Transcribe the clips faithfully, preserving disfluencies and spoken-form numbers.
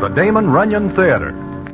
the Damon Runyon Theater.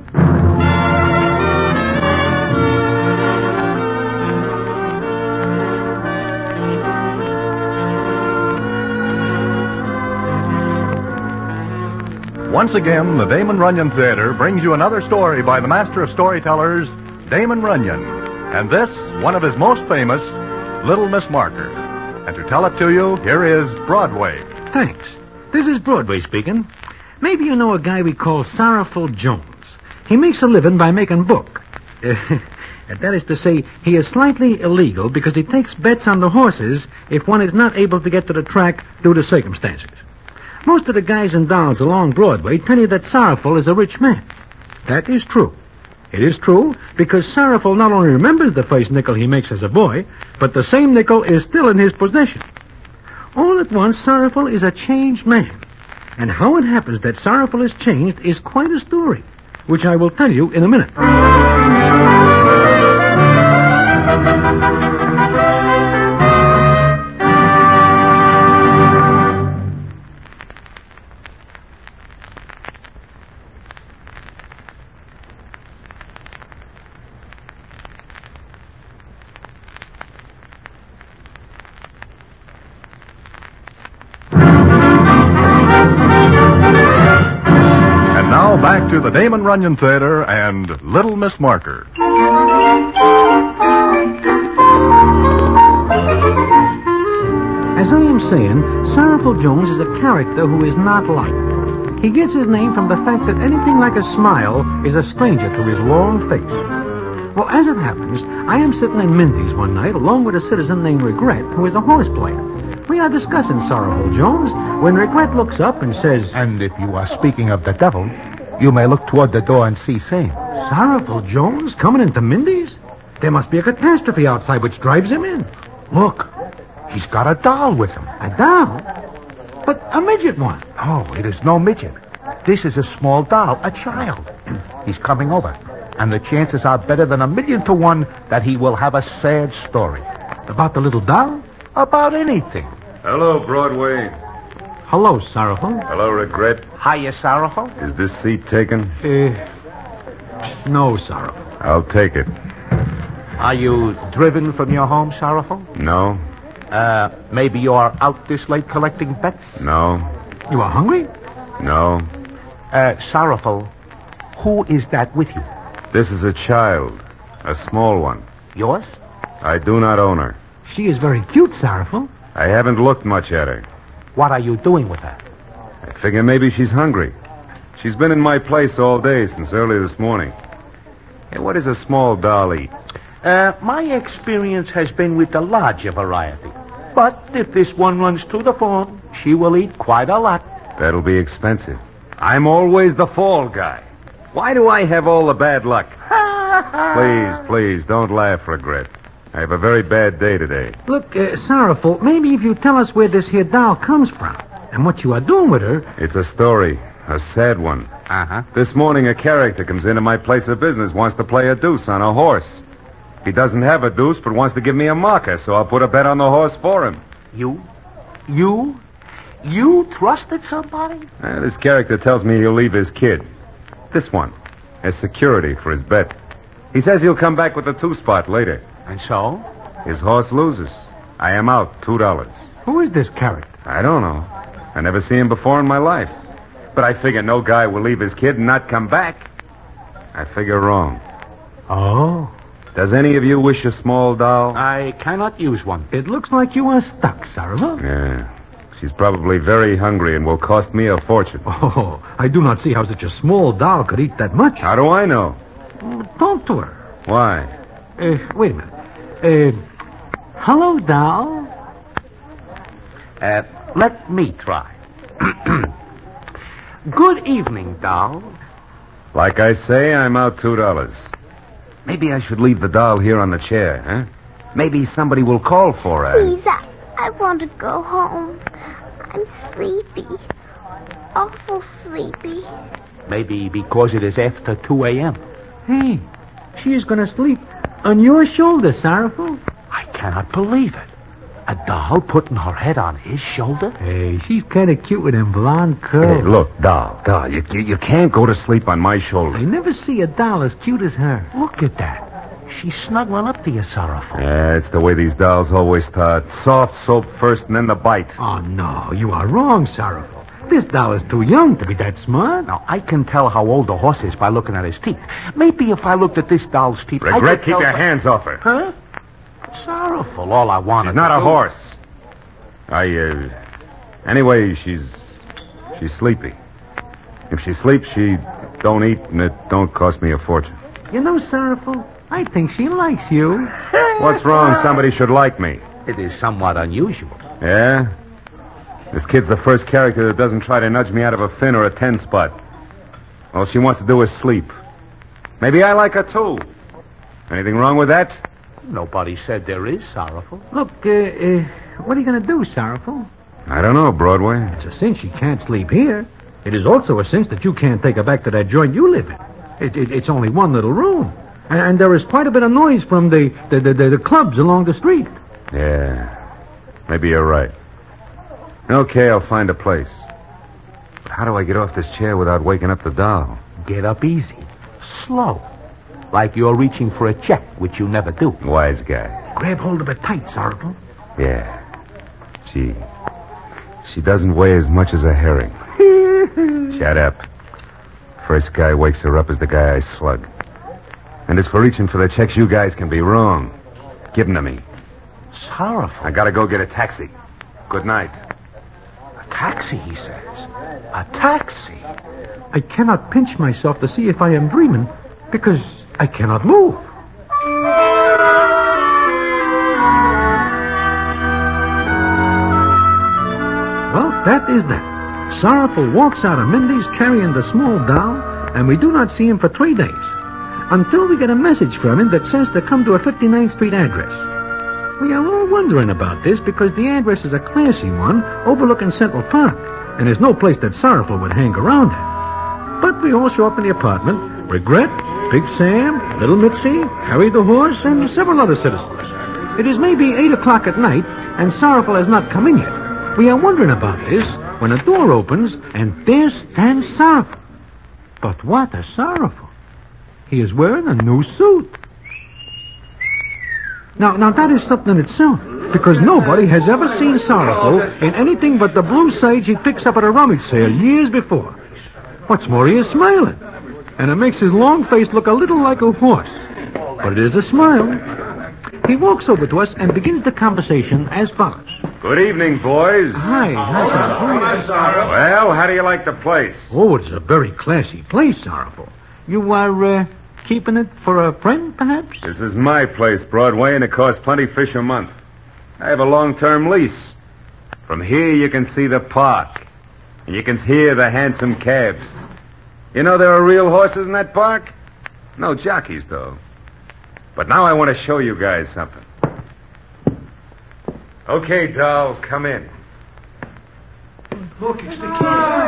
Once again, the Damon Runyon Theater brings you another story by the master of storytellers, Damon Runyon. And this, one of his most famous, Little Miss Marker. And to tell it to you, here is Broadway. Thanks. This is Broadway speaking. Maybe you know a guy we call Sorrowful Jones. He makes a living by making book. Uh, that is to say, he is slightly illegal because he takes bets on the horses if one is not able to get to the track due to circumstances. Most of the guys and dolls along Broadway tell you that Sorrowful is a rich man. That is true. It is true because Sorrowful not only remembers the first nickel he makes as a boy, but the same nickel is still in his possession. All at once, Sorrowful is a changed man. And how it happens that Sorrowful is changed is quite a story, which I will tell you in a minute. Back to the Damon Runyon Theater and Little Miss Marker. As I am saying, Sorrowful Jones is a character who is not liked. He gets his name from the fact that anything like a smile is a stranger to his long face. Well, as it happens, I am sitting in Mindy's one night along with a citizen named Regret, who is a horse player. We are discussing Sorrowful Jones when Regret looks up and says, "And if you are speaking of the devil, you may look toward the door and see same." Sorrowful Jones coming into Mindy's? There must be a catastrophe outside which drives him in. Look, he's got a doll with him. A doll? But a midget one. Oh, it is no midget. This is a small doll, a child. He's coming over, and the chances are better than a million to one that he will have a sad story. About the little doll? About anything. Hello, Broadway. Hello, Sorrowful. Hello, Regret. Hiya, Sorrowful. Is this seat taken? Uh, no, Sorrowful. I'll take it. Are you driven from your home, Sorrowful? No. Uh, maybe you are out this late collecting bets? No. You are hungry? No. Uh, Sorrowful, who is that with you? This is a child. A small one. Yours? I do not own her. She is very cute, Sorrowful. I haven't looked much at her. What are you doing with her? I figure maybe she's hungry. She's been in my place all day since early this morning. Hey, what does a small doll eat? Uh, my experience has been with the larger variety. But if this one runs to the phone, she will eat quite a lot. That'll be expensive. I'm always the fall guy. Why do I have all the bad luck? Please, please, don't laugh, Regret. I have a very bad day today. Look, uh, Sorrowful, maybe if you tell us where this here doll comes from and what you are doing with her... It's a story, a sad one. Uh-huh. This morning a character comes into my place of business, wants to play a deuce on a horse. He doesn't have a deuce, but wants to give me a marker, so I'll put a bet on the horse for him. You? You? You trusted somebody? Uh, this character tells me he'll leave his kid. This one. As security for his bet. He says he'll come back with the two-spot later. And so? His horse loses. I am out two dollars. Who is this character? I don't know. I never seen him before in my life. But I figure no guy will leave his kid and not come back. I figure wrong. Oh. Does any of you wish a small doll? I cannot use one. It looks like you are stuck, Sorrowful. Yeah. She's probably very hungry and will cost me a fortune. Oh, I do not see how such a small doll could eat that much. How do I know? Talk to her. Why? Uh, wait a minute. Uh, hello, doll. Uh, let me try. Good evening, doll. Like I say, I'm out two dollars. Maybe I should leave the doll here on the chair, huh? Maybe somebody will call for her. Please, I, I want to go home. I'm sleepy. Awful sleepy. Maybe because it is after two a.m. Hey, she is going to sleep on your shoulder, Sorrowful. I cannot believe it. A doll putting her head on his shoulder? Hey, she's kind of cute with them blonde curls. Hey, look, doll, doll, you, you, you can't go to sleep on my I shoulder. never see a doll as cute as her. Look at that. She's snuggling up to you, Sorrowful. Yeah, it's the way these dolls always start. Soft soap first and then the bite. Oh, no, you are wrong, Sorrowful. This doll is too young to be that smart. Now, I can tell how old a horse is by looking at his teeth. Maybe if I looked at this doll's teeth... I Regret, could keep tell your by- hands off her. Huh? Sorrowful, all I wanted She's not to a do- horse. I, uh... Anyway, she's... She's sleepy. If she sleeps, she don't eat, and it don't cost me a fortune. You know, Sorrowful, I think she likes you. What's wrong? Somebody should like me. It is somewhat unusual. Yeah? This kid's the first character that doesn't try to nudge me out of a fin or a ten spot. All she wants to do is sleep. Maybe I like her, too. Anything wrong with that? Nobody said there is, Sorrowful. Look, uh, uh, what are you going to do, Sorrowful? I don't know, Broadway. It's a cinch she can't sleep here. It is also a cinch that you can't take her back to that joint you live in. It, it, it's only one little room. And, and there is quite a bit of noise from the, the, the, the, the clubs along the street. Yeah. Maybe you're right. Okay, I'll find a place. But how do I get off this chair without waking up the doll? Get up easy. Slow. Like you're reaching for a check, which you never do. Wise guy. Grab hold of it tight, Sorrowful. Yeah. Gee. She doesn't weigh as much as a herring. Shut up. First guy wakes her up is the guy I slug. And as for reaching for the checks, you guys can be wrong. Give them to me. Sorrowful. I gotta go get a taxi. Good night. A taxi, he says. A taxi. I cannot pinch myself to see if I am dreaming because I cannot move. Well, that is that. Sorrowful walks out of Mindy's carrying the small doll, and we do not see him for three days. Until we get a message from him that says to come to a fifty-ninth Street address. We are all wondering about this because the address is a classy one overlooking Central Park, and there's no place that Sorrowful would hang around at. But we all show up in the apartment. Regret, Big Sam, Little Mitzi, Harry the Horse, and several other citizens. It is maybe eight o'clock at night, and Sorrowful has not come in yet. We are wondering about this when a door opens, and there stands Sorrowful. But what a Sorrowful. He is wearing a new suit. Now, now that is something in itself, because nobody has ever seen Sorrowful in anything but the blue sage he picks up at a rummage sale years before. What's more, he is smiling, and it makes his long face look a little like a horse. But it is a smile. He walks over to us and begins the conversation as follows. Good evening, boys. Hi, hi, Sorrowful. Well, how do you like the place? Oh, it's a very classy place, Sorrowful. You are, uh, keeping it for a friend, perhaps? This is my place, Broadway, and it costs plenty fish a month. I have a long-term lease. From here you can see the park. And you can hear the handsome cabs. You know there are real horses in that park? No jockeys, though. But now I want to show you guys something. Okay, doll, come in. Look, it's the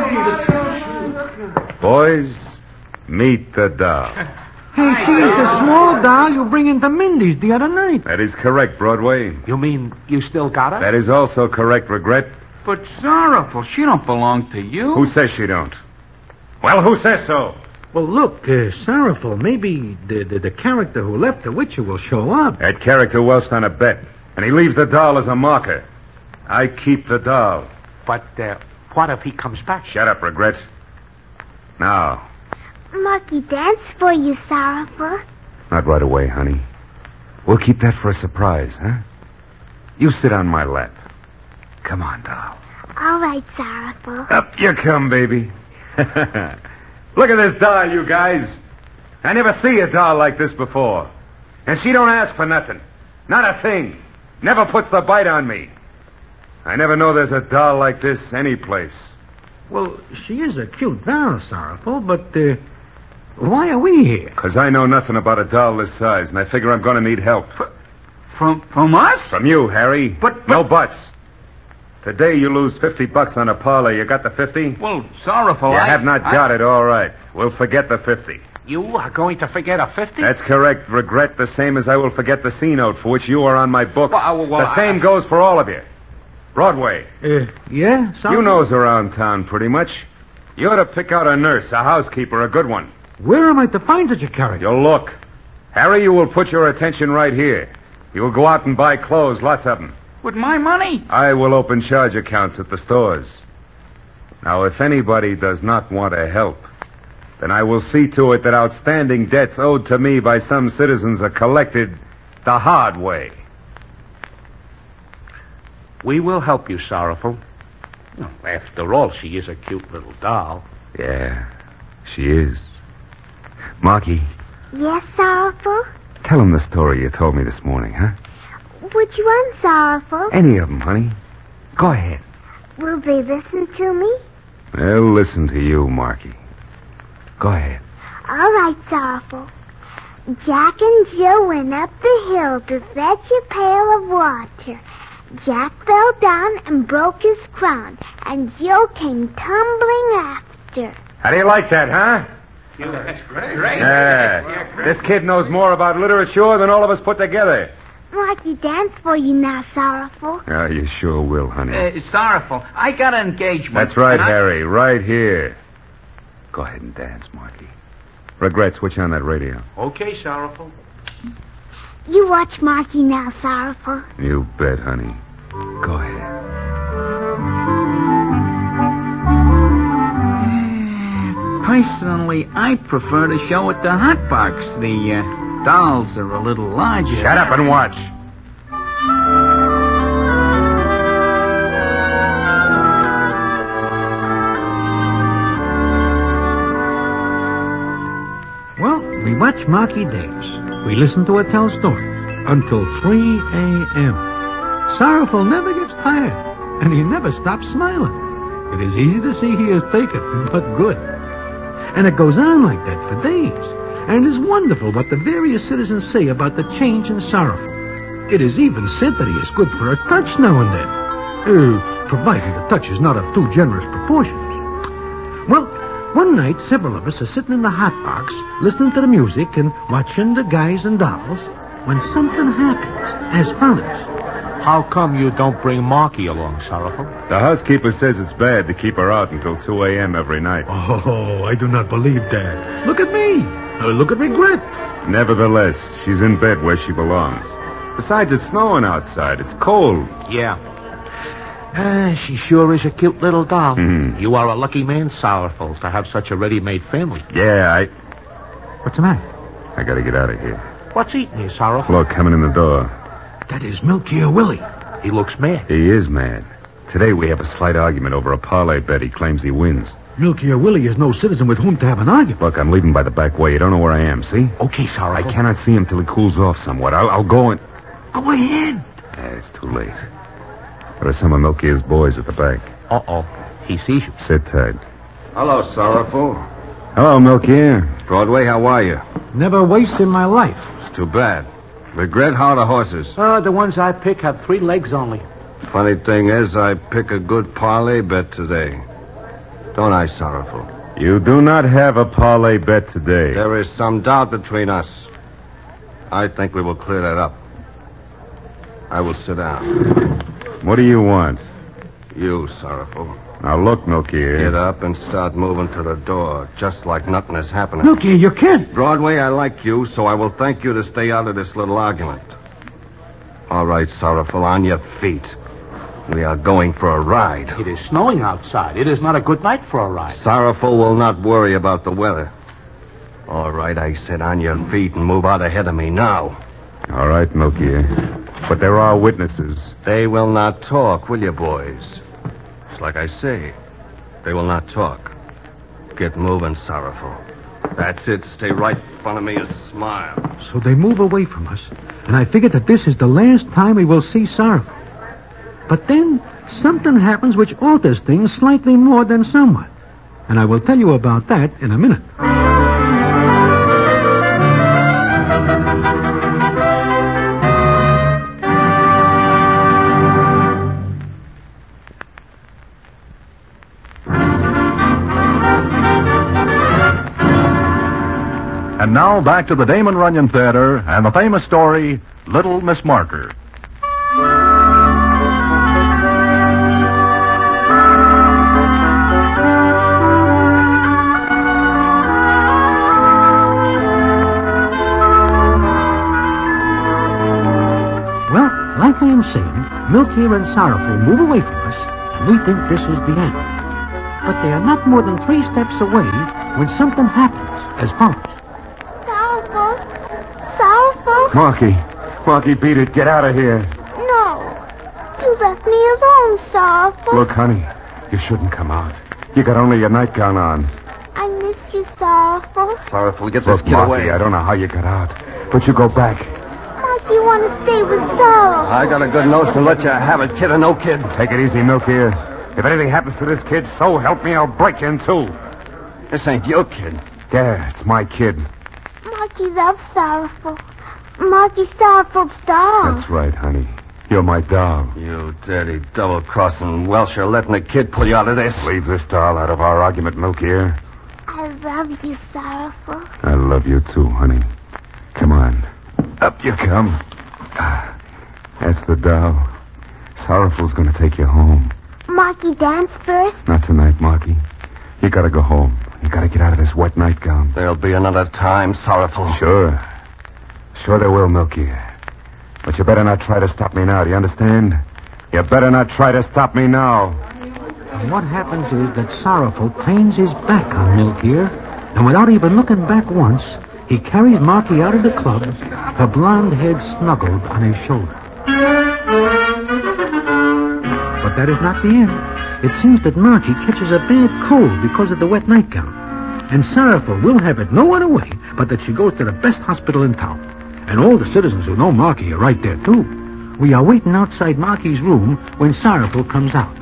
kid. Boys, meet the doll. Hey, she's the small doll you bring into Mindy's the other night. That is correct, Broadway. You mean you still got her? That is also correct, Regret. But Sorrowful, she don't belong to you. Who says she don't? Well, who says so? Well, look, uh, Sorrowful, maybe the, the, the character who left the Witcher will show up. That character welched on a bet, and he leaves the doll as a marker. I keep the doll. But uh, what if he comes back? Shut up, Regret. Now, Marky dance for you, Sorrowful. not right away, honey. We'll keep that for a surprise, huh? You sit on my lap. Come on, doll. All right, Sorrowful. Up you come, baby. Look at this doll, you guys. I never see a doll like this before. And she don't ask for nothing. Not a thing. Never puts the bite on me. I never know there's a doll like this anyplace. Well, she is a cute doll, Sorrowful, but uh, why are we here? Because I know nothing about a doll this size, and I figure I'm going to need help. From from us? From you, Harry. But- but- No buts. Today you lose fifty bucks on a parlor. You got the fifty? Well, Sorrowful, You I... have not I- got it, all right. We'll forget the fifty. You are going to forget a fifty? That's correct. Regret the same as I will forget the C note for which you are on my books. Well, uh, well, the same I- goes for all of you. Broadway, Uh, yeah, you Sorrowful? knows around town pretty much. You ought to pick out a nurse, a housekeeper, a good one. Where am I to find such a character? You'll look. Harry, you will put your attention right here. You will go out and buy clothes, lots of them. With my money? I will open charge accounts at the stores. Now, if anybody does not want to help, then I will see to it that outstanding debts owed to me by some citizens are collected the hard way. We will help you, Sorrowful. Well, after all, she is a cute little doll. Yeah, she is. Marky, Yes, Sorrowful? tell him the story you told me this morning, huh? Which one, Sorrowful? Any of them, honey. Go ahead. Will they listen to me? They'll listen to you, Marky. Go ahead. All right, Sorrowful. Jack and Jill went up the hill to fetch a pail of water. Jack fell down and broke his crown, and Jill came tumbling after. How do you like that, huh? That's great. Yeah. This kid knows more about literature than all of us put together. Marky, dance for you now, Sorrowful. Oh, you sure will, honey. Uh, sorrowful. I got an engagement. That's right, and I- Harry. Right here. Go ahead and dance, Marky. Regret, switch on that radio. Okay, Sorrowful. You watch Marky now, Sorrowful. You bet, honey. Go ahead. Personally, I prefer to show at the hot box. The uh, dolls are a little larger. Shut up and watch. Well, we watch Marky dance. We listen to her tell stories until three a.m. Sorrowful never gets tired, and he never stops smiling. It is easy to see he is taken, but good. And it goes on like that for days. And it is wonderful what the various citizens say about the change in Sorrowful. It is even said that he is good for a touch now and then. Uh, provided the touch is not of too generous proportions. Well, one night, several of us are sitting in the hot box, listening to the music and watching the guys and dolls, when something happens as follows. How come you don't bring Marky along, Sorrowful? The housekeeper says it's bad to keep her out until two a.m. every night. Oh, I do not believe that. Look at me. Uh, look at Regret. Nevertheless, she's in bed where she belongs. Besides, it's snowing outside. It's cold. Yeah. Ah, she sure is a cute little doll. Mhm. You are a lucky man, Sorrowful, to have such a ready-made family. Yeah, I... What's the matter? I gotta get out of here. What's eating you, Sorrowful? Flo coming in the door. That is Milky or Willie. He looks mad. He is mad. Today we have a slight argument over a parlay bet he claims he wins. Milky or Willie is no citizen with whom to have an argument. Look, I'm leaving by the back way. You don't know where I am, see? Okay, I Sorrowful. cannot see him till he cools off somewhat. I'll, I'll go and... Go ahead. Eh, it's too late. There are some of Milky's boys at the back. Uh-oh. He sees you. Sit tight. Hello, Sorrowful. Hello, Milky. Broadway, how are you? Never waste in my life. It's too bad. Regret, how are the horses? Uh, the ones I pick have three legs only. Funny thing is, I pick a good parlay bet today. Don't I, Sorrowful? You do not have a parlay bet today. There is some doubt between us. I think we will clear that up. I will sit down. What do you want? You, Sorrowful. Now, look, Milky. Get up and start moving to the door, just like nothing is happening. Milky, you can't. Broadway, I like you, so I will thank you to stay out of this little argument. All right, Sorrowful, on your feet. We are going for a ride. It is snowing outside. It is not a good night for a ride. Sorrowful will not worry about the weather. All right, I said on your feet and move out ahead of me now. All right, Milky. But there are witnesses. They will not talk, will you, boys? It's like I say. They will not talk. Get moving, Sorrowful. That's it. Stay right in front of me and smile. So they move away from us, and I figured that this is the last time we will see Sorrowful. But then something happens which alters things slightly more than somewhat. And I will tell you about that in a minute. And now back to the Damon Runyon Theater and the famous story, Little Miss Marker. Well, like I am saying, Milky and Sorrowful move away from us, and we think this is the end. But they are not more than three steps away when something happens as follows. Sorrowful. Sorrowful. Marky. Marky, beat it. Get out of here. No. You left me alone, Sorrowful. Look, honey, you shouldn't come out. You got only your nightgown on. I miss you, Sorrowful. Sorrowful, get this Look, kid Marky, away. I don't know how you got out, but you go back. Mark, you want to stay with Sorrowful. I got a good notion to let you have it, kid or no kid. Take it easy, Milky. If anything happens to this kid, so help me, I'll break you in two. This ain't your kid. Yeah, it's my kid. Marky loves Sorrowful. Marky's Sorrowful's doll. That's right, honey. You're my doll. You dirty double-crossing Welsher letting the kid pull you out of this. Leave this doll out of our argument, Milky. I love you, Sorrowful. I love you too, honey. Come on. Up you come. Ah, that's the doll. Sorrowful's gonna take you home. Marky, dance first. Not tonight, Marky. You gotta go home. You gotta get out of this wet nightgown. There'll be another time, Sorrowful. Sure. Sure there will, Milky. But you better not try to stop me now, do you understand? You better not try to stop me now. And what happens is that Sorrowful turns his back on Milky, and without even looking back once, he carries Marky out of the club, her blonde head snuggled on his shoulder. But that is not the end. It seems that Marky catches a bad cold because of the wet nightgown. And Sorrowful will have it no other way but that she goes to the best hospital in town. And all the citizens who know Marky are right there, too. We are waiting outside Marky's room when Sorrowful comes out.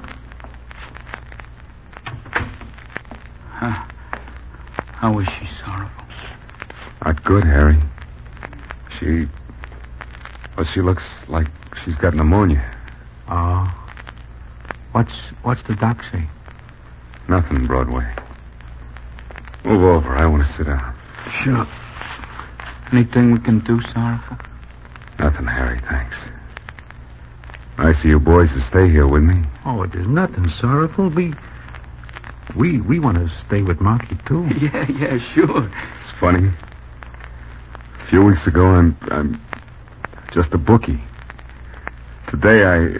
Huh. How is she, Sorrowful? Not good, Harry. She... Well, she looks like she's got pneumonia. Oh. What's, what's the doc say? Nothing, Broadway. Move over. I want to sit down. Sure. Anything we can do, Sorrowful? Nothing, Harry, thanks. Nice of you boys to stay here with me. Oh, there's nothing, Sorrowful. We... We, we want to stay with Marky, too. Yeah, yeah, sure. It's funny. A few weeks ago, I'm... I'm just a bookie. Today, I...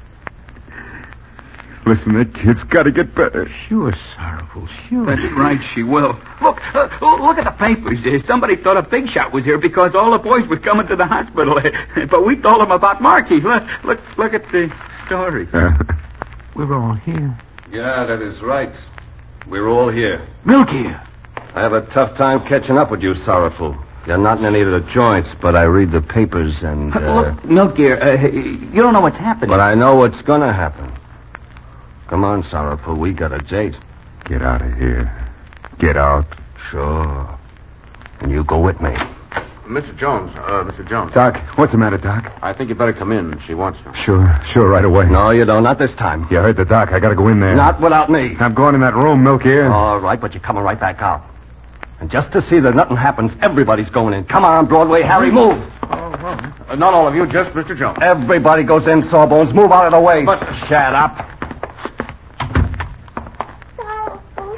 Listen, that kid's got to get better. Sure, Sorrowful, sure. That's right, she will. Look, uh, look at the papers. Uh, somebody thought a big shot was here because all the boys were coming to the hospital. But we told them about Marky. Look, look, look at the story. Uh, We're all here. Yeah, that is right. We're all here. Milky! I have a tough time catching up with you, Sorrowful. You're not in any of the joints, but I read the papers and... Uh, Look, Milky, uh, you don't know what's happening. But I know what's going to happen. Come on, Sorrowful. We got a date. get out of here. Get out. Sure. And you go with me. Mister Jones, uh, Mister Jones. Doc, what's the matter, Doc? I think you better come in. She wants you. Sure, sure, right away. No, you don't. Not this time. You heard the doc. I gotta go in there. Not without me. I'm going in that room, Milk here. All right, but you're coming right back out. And just to see that nothing happens, everybody's going in. Come on, Broadway, Harry, move. Uh, not all of you, just Mister Jones. Everybody goes in, Sawbones. Move out of the way. But shut up. Sorrowful.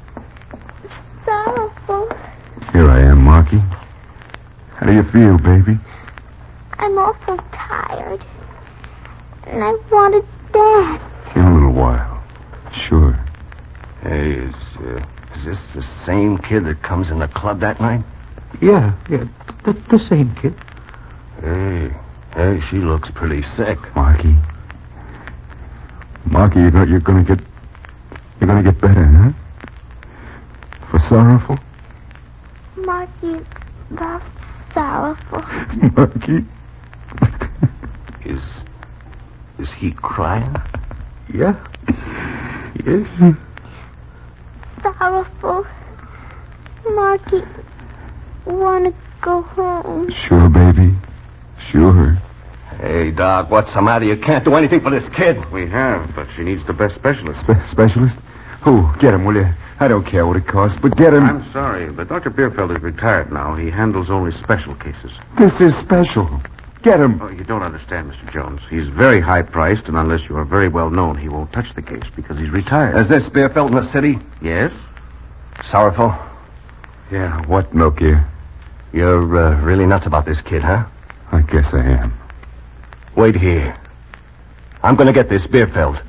Sorrowful. Here I am, Marky. How do you feel, baby? I'm awful tired. And I want to dance. In a little while. Sure. Hey, is, uh, is this the same kid that comes in the club that night? Yeah, yeah, the, the same kid. Hey, hey, she looks pretty sick. Marky. Marky, you know you're gonna get... You're gonna get better, huh? For Sorrowful? Marky loves Sorrowful. Marky? Is, is he crying? Yeah. Yes. Sorrowful. Marky, want to go home. Sure, baby. Sure. Hey, Doc, what's the matter? You can't do anything for this kid. We have, but she needs the best specialist. Spe- specialist? Oh, get him, will you? I don't care what it costs, but get him. I'm sorry, but Doctor Bierfeld is retired now. He handles only special cases. This is special. Get him. Oh, you don't understand, Mister Jones. He's very high-priced, and unless you are very well known, he won't touch the case because he's retired. Is this Bierfeld in the city? Yes? Sorrowful. Yeah, what, Milky? You're uh, really nuts about this kid, huh? I guess I am. Wait here. I'm going to get this Bierfeld.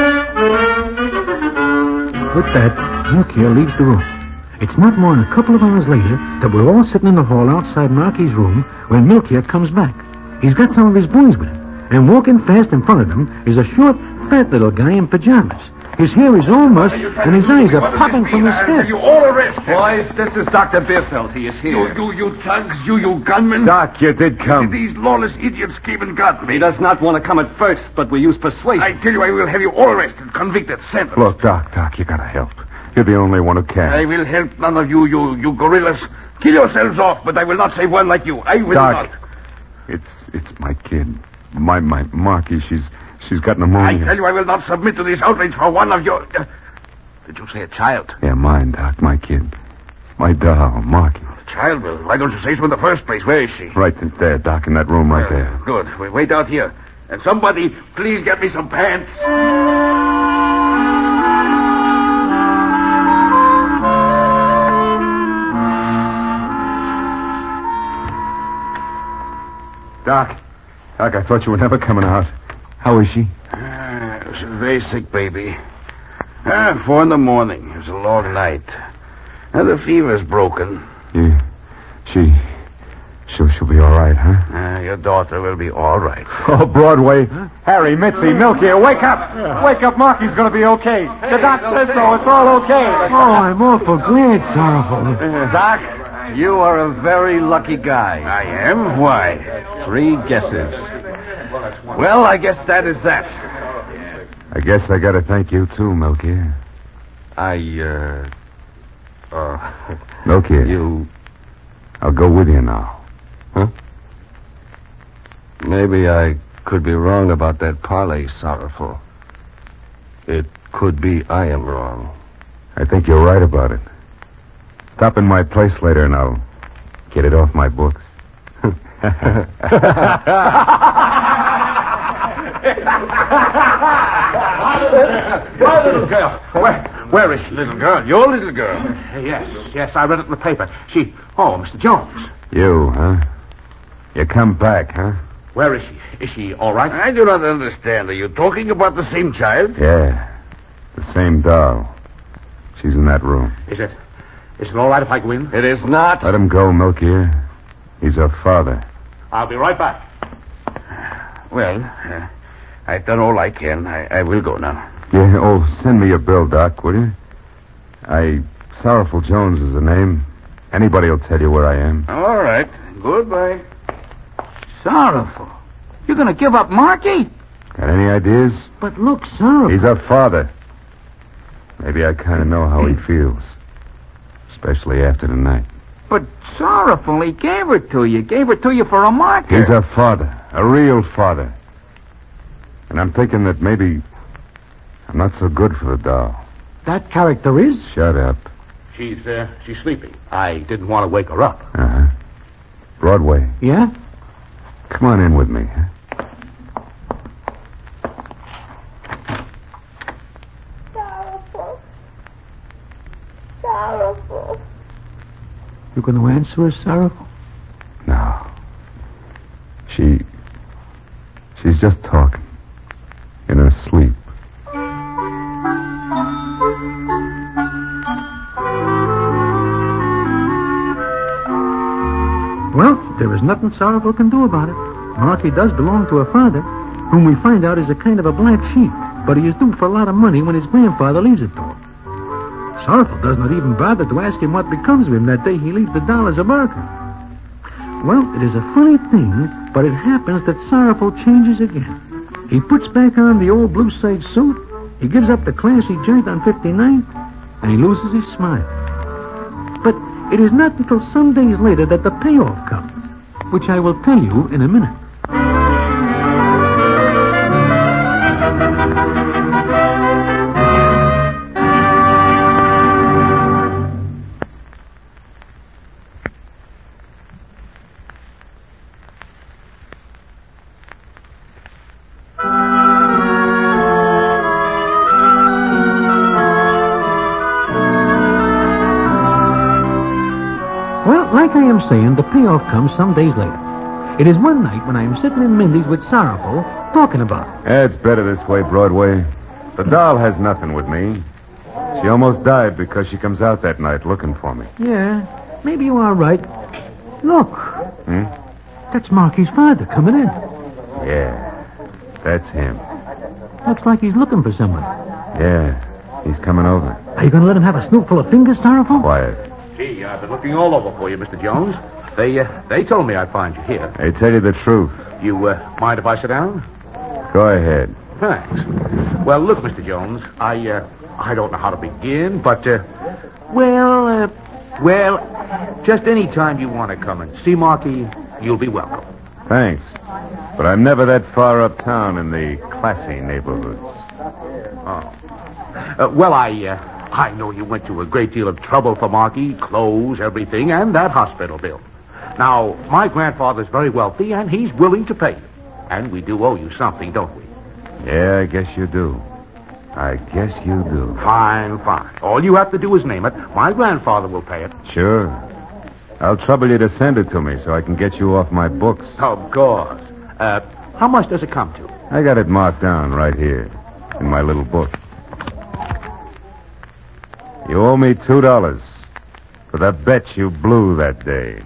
With that, Milky leaves the room. It's not more than a couple of hours later that we're all sitting in the hall outside Marky's room when Milky comes back. He's got some of his boys with him, and walking fast in front of them is a short, fat little guy in pajamas. His hair is all mussed, and his eyes are popping from his head. You all arrested. Boys, this is Doctor Bierfeld. He is here. You, you, you thugs, you, you gunmen. Doc, you did come. These lawless idiots came and got me. He does not want to come at first, but we use persuasion. I tell you, I will have you all arrested, convicted, sentenced. Look, Doc, Doc, you gotta help. You're the only one who can. I will help none of you, you, you gorillas. Kill yourselves off, but I will not save one like you. I will Doc, not. it's it's my kid. My, my, Marky, she's, she's got I pneumonia. tell you, I will not submit to this outrage for one of your... Uh, did you say a child? Yeah, mine, Doc, my kid. My doll, Marky. A child? Well, why don't you say so in the first place? Where is she? Right there, Doc, in that room right Uh, there. Good. We wait out here. And somebody, please get me some pants. Doc, Doc, I thought you were never coming out. How is she? Uh, she's a very sick baby. Ah, four in the morning. It was a long night. And the fever's broken. Yeah, she, she'll, she'll be all right, huh? Uh, your daughter will be all right. Oh, Broadway. Huh? Harry, Mitzi, Milky, wake up. Wake up, Marky's going to be okay. The doc says so. It's all okay. Oh, I'm awful glad, Sorrowful. Doc, you are a very lucky guy. I am? Why? Three guesses. Well, I guess that is that. I guess I got to thank you, too, Milky. I, uh... Uh... Milky. You... I'll go with you now. Huh? Maybe I could be wrong about that parlay, Sorrowful. It could be I am wrong. I think you're right about it. Stop in my place later and I'll get it off my books. My little girl. Where, where is she? Little girl? Your little girl? Yes, yes, I read it in the paper. She... Oh, Mister Jones. You, huh? You come back, huh? Where is she? Is she all right? I do not understand. Are you talking about the same child? Yeah. The same doll. She's in that room. Is it... Is it all right if I go in? It is not. Let him go, Milky. He's her father. I'll be right back. Well, uh, I've done all I can. I, I will go now. Yeah, oh, send me your bill, Doc, will you? I... Sorrowful Jones is the name. Anybody will tell you where I am. All right. Goodbye. Sorrowful. You're going to give up Marky? Got any ideas? But look, Sorrowful. He's her father. Maybe I kind of know how he feels. Especially after tonight. But Sorrowful, he gave her to you. Gave her to you for a marker. He's her father. A real father. And I'm thinking that maybe I'm not so good for the doll. That character is? Shut up. She's, uh, she's sleeping. I didn't want to wake her up. Uh-huh. Broadway. Yeah? Come on in with me, huh? Sorrowful. Sorrowful. You going to answer us, Sorrowful? No. She... She's just talking. In her sleep. Well, there is nothing Sorrowful can do about it. Marky does belong to her father, whom we find out is a kind of a black sheep, but he is due for a lot of money when his grandfather leaves it to him. Sorrowful does not even bother to ask him what becomes of him that day he leaves the doll as a marker. Well, it is a funny thing, but it happens that Sorrowful changes again. He puts back on the old blue suede suit, he gives up the classy joint on fifty-ninth, and he loses his smile. But it is not until some days later that the payoff comes, which I will tell you in a minute. like I am saying, the payoff comes some days later. It is one night when I am sitting in Mindy's with Sorrowful, talking about it. Yeah, it's better this way, Broadway. The doll has nothing with me. She almost died because she comes out that night looking for me. Yeah, maybe you are right. Look. Hmm? That's Marky's father coming in. Yeah, that's him. Looks like he's looking for someone. Yeah, he's coming over. Are you going to let him have a snootful of fingers, Sorrowful? Quiet. Gee, I've been looking all over for you, Mister Jones. They uh, they told me I'd find you here. They tell you the truth. You uh, mind if I sit down? Go ahead. Thanks. Well, look, Mister Jones, I uh, I don't know how to begin, but uh, well, uh, well, just any time you want to come and see Marky, you'll be welcome. Thanks. But I'm never that far uptown in the classy neighborhoods. Oh. Uh, well, I uh, I know you went to a great deal of trouble for Marky, clothes, everything, and that hospital bill. Now, my grandfather's very wealthy, and he's willing to pay you. And we do owe you something, don't we? Yeah, I guess you do. I guess you do. Fine, fine. All you have to do is name it. My grandfather will pay it. Sure. I'll trouble you to send it to me so I can get you off my books. Of course. Uh, how much does it come to? I got it marked down right here in my little book. You owe me two dollars for the bet you blew that day.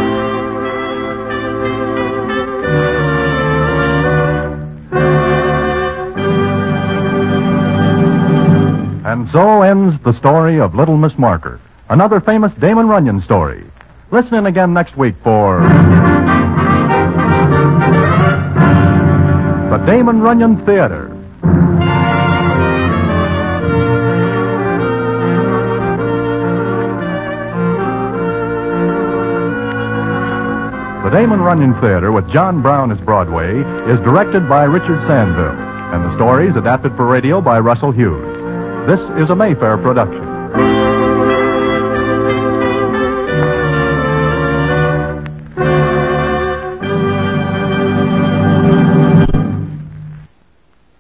And so ends the story of Little Miss Marker, another famous Damon Runyon story. Listen in again next week for the Damon Runyon Theater. The Damon Runyon Theater with John Brown as Broadway is directed by Richard Sandville, and the story is adapted for radio by Russell Hughes. This is a Mayfair production.